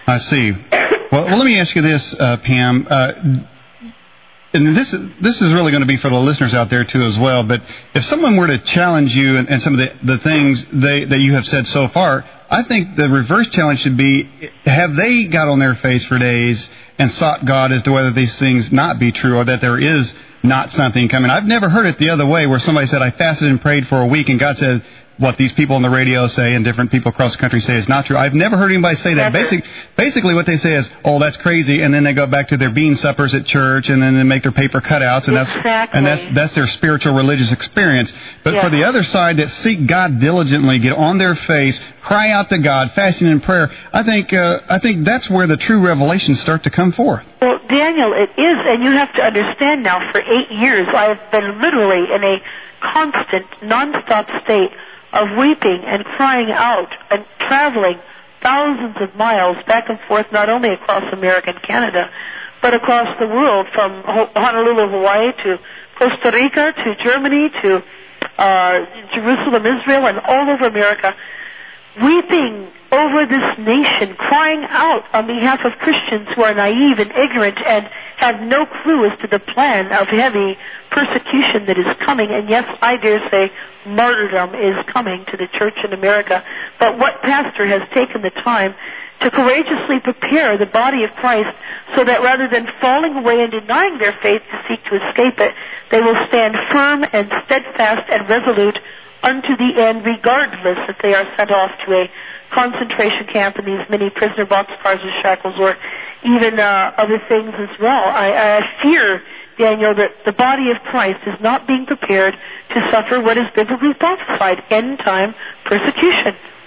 I see. Well, let me ask you this, Pam. And this is really going to be for the listeners out there too as well. But if someone were to challenge you and some of the things that you have said so far, I think the reverse challenge should be: have they got on their face for days and sought God as to whether these things not be true, or that there is not something coming? I've never heard it the other way, where somebody said, I fasted and prayed for a week, and God said, what these people on the radio say and different people across the country say is not true. I've never heard anybody say that. Basically what they say is, oh, that's crazy, and then they go back to their bean suppers at church, and then they make their paper cutouts, and that's their spiritual religious experience. But for the other side that seek God diligently, get on their face, cry out to God, fasting and prayer, I think that's where the true revelations start to come forth. Well, Daniel, it is, and you have to understand now, for 8 years I've been literally in a constant, nonstop state of weeping and crying out and traveling thousands of miles back and forth, not only across America and Canada, but across the world, from Honolulu, Hawaii, to Costa Rica, to Germany, to Jerusalem, Israel, and all over America, weeping over this nation, crying out on behalf of Christians who are naive and ignorant and have no clue as to the plan of heavy persecution that is coming. And yes, I dare say martyrdom is coming to the church in America. But what pastor has taken the time to courageously prepare the body of Christ so that rather than falling away and denying their faith to seek to escape it, they will stand firm and steadfast and resolute unto the end, regardless if they are sent off to a concentration camp in these many prisoner boxcars with shackles, or even other things as well. I fear, Daniel, that the body of Christ is not being prepared to suffer what is biblically prophesied, end-time persecution.